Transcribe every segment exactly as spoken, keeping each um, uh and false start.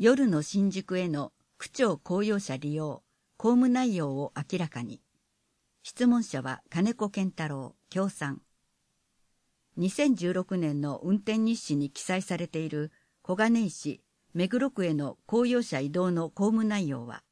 夜の新宿への区庁公用車利用、公務内容を明らかに。質問者は金子健太郎、協賛。にせんじゅうろくねんの運転日誌に記載されている小金井市、目黒区への公用車移動の公務内容は、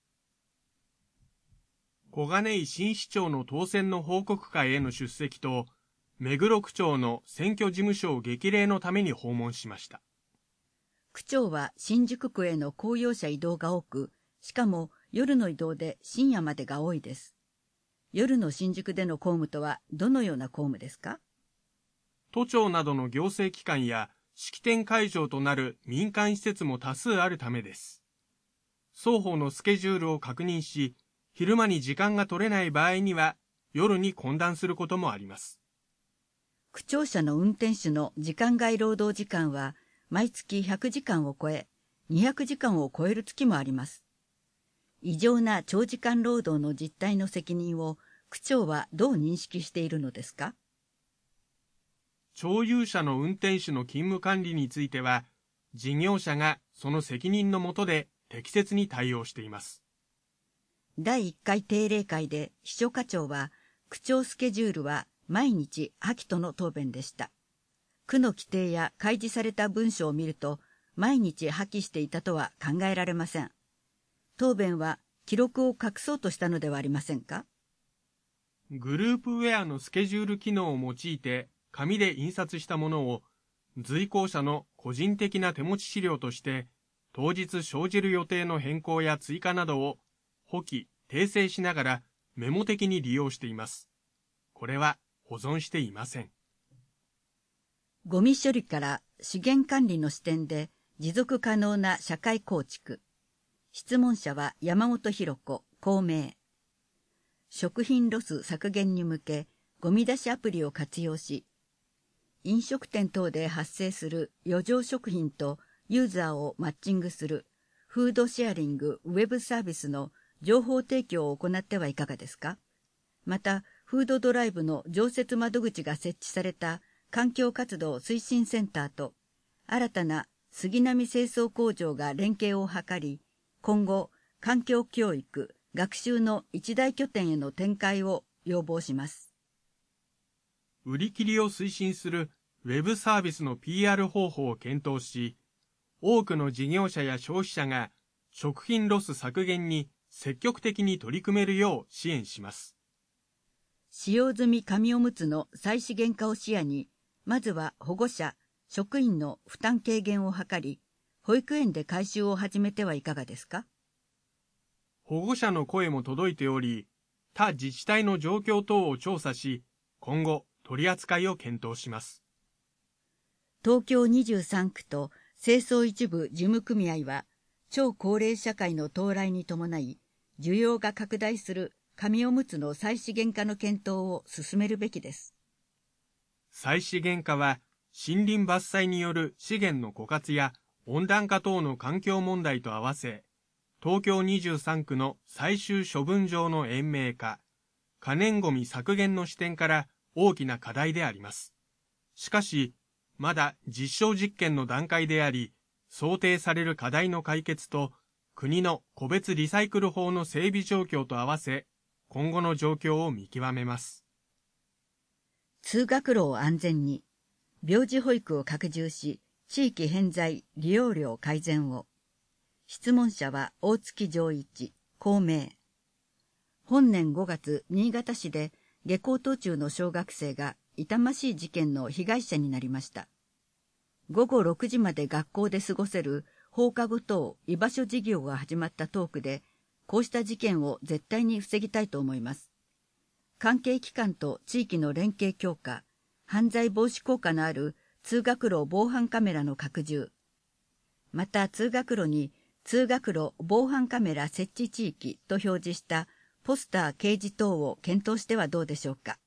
小金井新市長の当選の報告会への出席と、目黒区長の選挙事務所を激励のために訪問しました。 区長は新宿区への公用車移動が多く、しかも夜の移動で深夜までが多いです。夜の新宿での公務とはどのような公務ですか？ 都庁などの行政機関や式典会場となる民間施設も多数あるためです。双方のスケジュールを確認し、昼間に時間が取れない場合には夜に懇談することもあります。 区庁舎の運転手の時間外労働時間は毎月ひゃくじかんを超え、にひゃくじかんを超える月もあります。異常な長時間労働の実態の責任を区長はどう認識しているのですか？ 町有車の運転手の勤務管理については、事業者がその責任の下で適切に対応しています。 だいいっかい定例会で秘書課長は、区長スケジュールは毎日破棄との答弁でした。区の規定や開示された文書を見ると、毎日破棄していたとは考えられません。答弁は記録を隠そうとしたのではありませんか？ グループウェアのスケジュール機能を用いて紙で印刷したものを随行者の個人的な手持ち資料として当日生じる予定の変更や追加などを補記、訂正しながらメモ的に利用しています。これは保存していません。 ゴミ処理から資源管理の視点で持続可能な社会構築。質問者は山本博子、公明。食品ロス削減に向け、ゴミ出しアプリを活用し、飲食店等で発生する余剰食品とユーザーをマッチングするフードシェアリングウェブサービスの情報提供を行ってはいかがですか？また、フードドライブの常設窓口が設置された環境活動推進センターと、新たな杉並清掃工場が連携を図り、今後、環境教育、学習の一大拠点への展開を要望します。 売り切りを推進するウェブサービスの ピーアール 方法を検討し、多くの事業者や消費者が食品ロス削減に積極的に取り組めるよう支援します。 使用済み紙おむつの再資源化を視野に、まずは保護者、職員の負担軽減を図り、保育園で回収を始めてはいかがですか？ 保護者の声も届いており、他自治体の状況等を調査し、今後取り扱いを検討します。 東京にじゅうさんくと清掃一部事務組合は、超高齢社会の到来に伴い、需要が拡大する紙おむつの再資源化の検討を進めるべきです。 再資源化は、森林伐採による資源の枯渇や温暖化等の環境問題と合わせ、東京にじゅうさんくの最終処分場の延命化、可燃ごみ削減の視点から大きな課題であります。しかし、まだ実証実験の段階であり、想定される課題の解決と、国の個別リサイクル法の整備状況と合わせ、今後の状況を見極めます。 通学路を安全に、病児保育を拡充し、地域偏在利用料改善を。質問者は大月丈一、公明。本年ごがつ、新潟市で下校途中の小学生が痛ましい事件の被害者になりました。ごごろくじまで学校で過ごせる放課後等居場所事業が始まったトークで、こうした事件を絶対に防ぎたいと思います。関係機関と地域の連携強化、犯罪防止効果のある通学路防犯カメラの拡充。また通学路に通学路防犯カメラ設置地域と表示したポスター掲示等を検討してはどうでしょうか。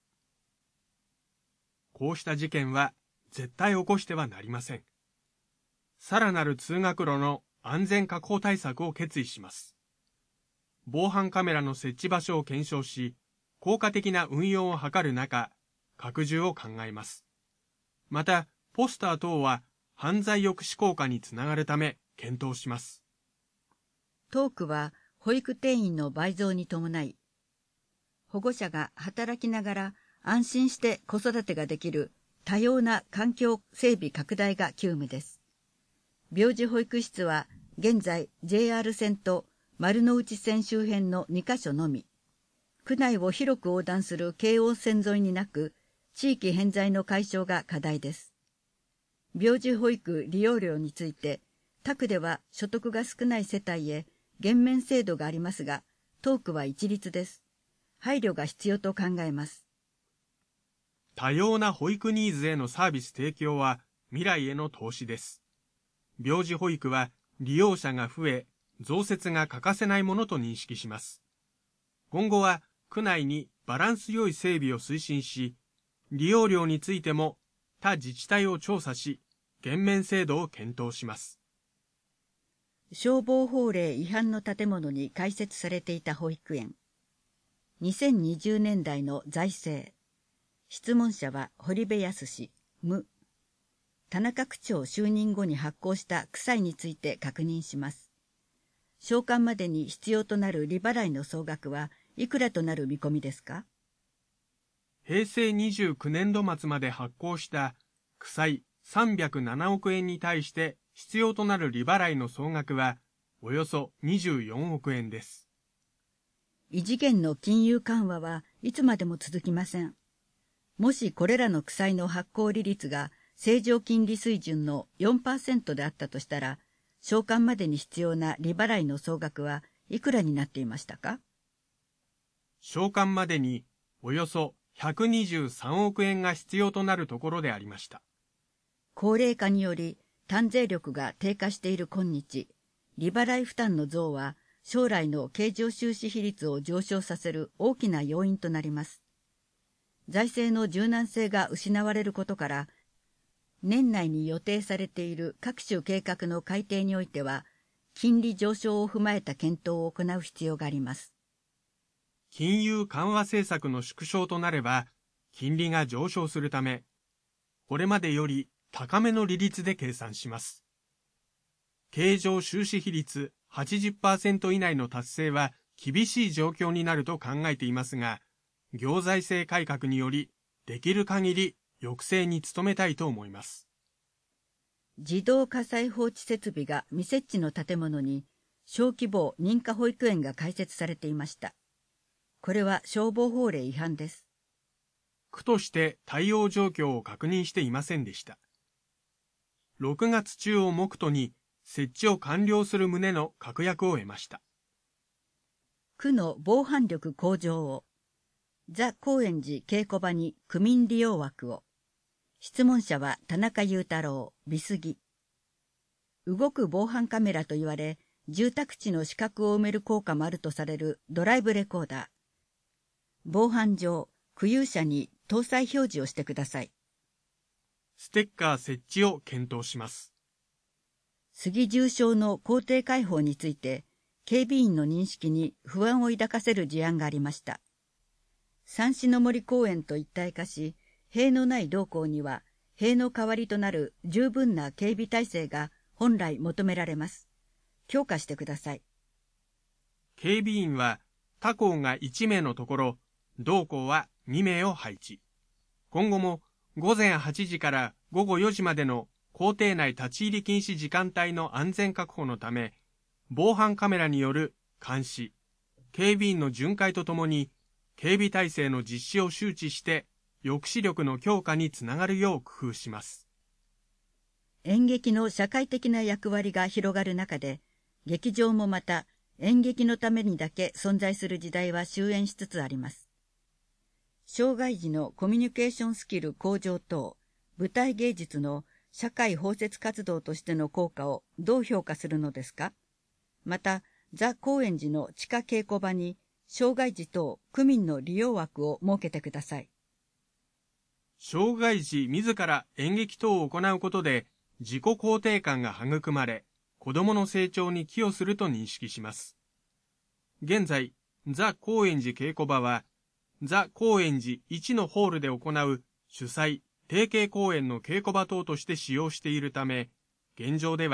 こうした事件は絶対起こしてはなりません。さらなる通学路の安全確保対策を決意します。防犯カメラの設置場所を検証し、効果的な運用を図る中、拡充を考えます。また、ポスター等は犯罪抑止効果につながるため検討します。 当区は保育定員の倍増に伴い、保護者が働きながら安心して子育てができる多様な環境整備拡大が急務です。病児保育室は現在 ジェイアール 線と丸ノ内線周辺のにカ所のみ、区内を広く横断する京王線沿いになく、地域偏在の解消が課題です。病児保育利用料について、他区では所得が少ない世帯へ減免制度がありますが、当区は一律です。配慮が必要と考えます。 多様な保育ニーズへのサービス提供は未来への投資です。病児保育は利用者が増え、増設が欠かせないものと認識します。今後は区内にバランス良い整備を推進し、利用料についても他自治体を調査し、減免制度を検討します。 消防法令違反の建物に開設されていた保育園。にせんにじゅうねんだいの財政。質問者は堀部康氏、無。田中区長就任後に発行した区債について確認します。償還までに必要となる利払いの総額はいくらとなる見込みですか？ へいせいにじゅうきゅうねんど末まで発行した区債さんびゃくななおくえんに対して必要となる利払いの総額はおよそにじゅうよんおくえんです。 異次元の金融緩和はいつまでも続きません。もしこれらの区債の発行利率が正常金利水準の よんパーセント であったとしたら、償還までに必要な利払いの総額はいくらになっていましたか？ 償還までにおよそひゃくにじゅうさんおくえんが必要となるところでありました。 高齢化により単税力が低下している今日、利払い負担の増は将来の経常収支比率を上昇させる大きな要因となります。財政の柔軟性が失われることから、年内に予定されている各種計画の改定においては、金利上昇を踏まえた検討を行う必要があります。 金融緩和政策の縮小となれば、金利が上昇するため、これまでより高めの利率で計算します。経常収支比率 はちじゅっパーセント 以内の達成は厳しい状況になると考えていますが、行財政改革により、できる限り抑制に努めたいと思います。 児童火災放置設備が未設置の建物に小規模認可保育園が開設されていました。これは消防法令違反です。 区として対応状況を確認していませんでした。ろくがつ中を目途に設置を完了する旨の確約を得ました。 区の防犯力向上を、ザ・高円寺稽古場に区民利用枠を。質問者は田中裕太郎、美杉。動く防犯カメラと言われ、住宅地の死角を埋める効果もあるとされるドライブレコーダー。防犯上、区有者に搭載表示をしてください。 ステッカー設置を検討します。 杉重症の校庭開放について、警備員の認識に不安を抱かせる事案がありました。三種の森公園と一体化し、塀のない同校には、塀の代わりとなる十分な警備体制が本来求められます。強化してください。 警備員は他校がいちめいのところ、同校はにめいを配置。今後もごぜんはちじからごごよじまでの校庭内立ち入り禁止時間帯の安全確保のため、防犯カメラによる監視、警備員の巡回とともに、警備体制の実施を周知して、抑止力の強化につながるよう工夫します。 演劇の社会的な役割が広がる中で、劇場もまた演劇のためにだけ存在する時代は終焉しつつあります。障害児のコミュニケーションスキル向上等、舞台芸術の社会包摂活動としての効果をどう評価するのですか？また、ザ・高円寺の地下稽古場に障害児等区民の利用枠を設けてください。 障害児自ら演劇等を行うことで自己肯定感が育まれ、子どもの成長に寄与すると認識します。現在、ザ・高円寺稽古場は、ザ・高円寺いちのホールで行う主催、提携公演の稽古場等として使用しているため、現状では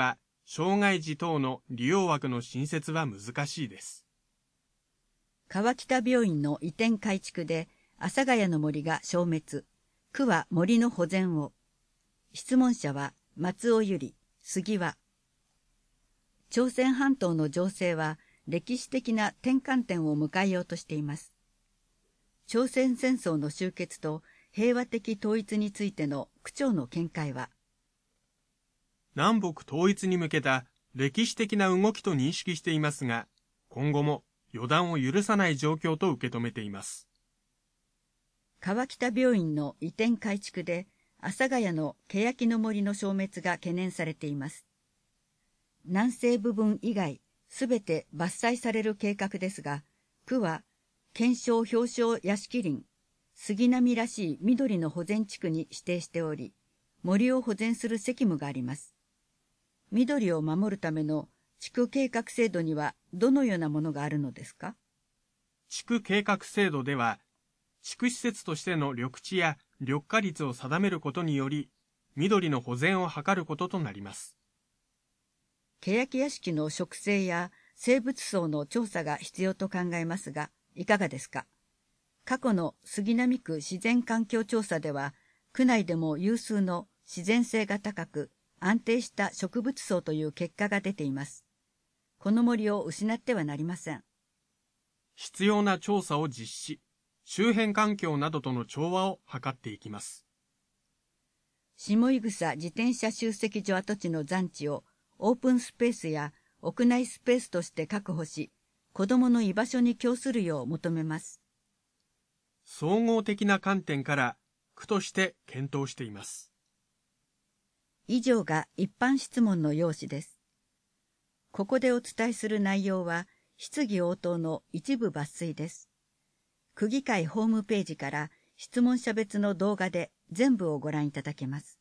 障害児等の利用枠の新設は難しいです。 川北病院の移転改築で阿佐ヶ谷の森が消滅、区は森の保全を。質問者は松尾由里、杉は。朝鮮半島の情勢は歴史的な転換点を迎えようとしています。朝鮮戦争の終結と平和的統一についての区長の見解は、 南北統一に向けた歴史的な動きと認識していますが、今後も予断を許さない状況と受け止めています。 川北病院の移転改築で阿佐ヶ谷の欅の森の消滅が懸念されています。南西部分以外すべて伐採される計画ですが、区は顕彰表彰屋敷林、杉並らしい緑の保全地区に指定しており、森を保全する責務があります。緑を守るための地区計画制度にはどのようなものがあるのですか？ 地区計画制度では、地区施設としての緑地や緑化率を定めることにより、緑の保全を図ることとなります。 欅屋敷の植生や生物層の調査が必要と考えますが、いかがですか？過去の杉並区自然環境調査では、区内でも有数の自然性が高く、安定した植物層という結果が出ています。この森を失ってはなりません。 必要な調査を実施、周辺環境などとの調和を図っていきます。 下井草自転車集積所跡地の残地をオープンスペースや屋内スペースとして確保し、子どもの居場所に供するよう求めます。 総合的な観点から区として検討しています。 以上が一般質問の要旨です。ここでお伝えする内容は質疑応答の一部抜粋です。区議会ホームページから質問者別の動画で全部をご覧いただけます。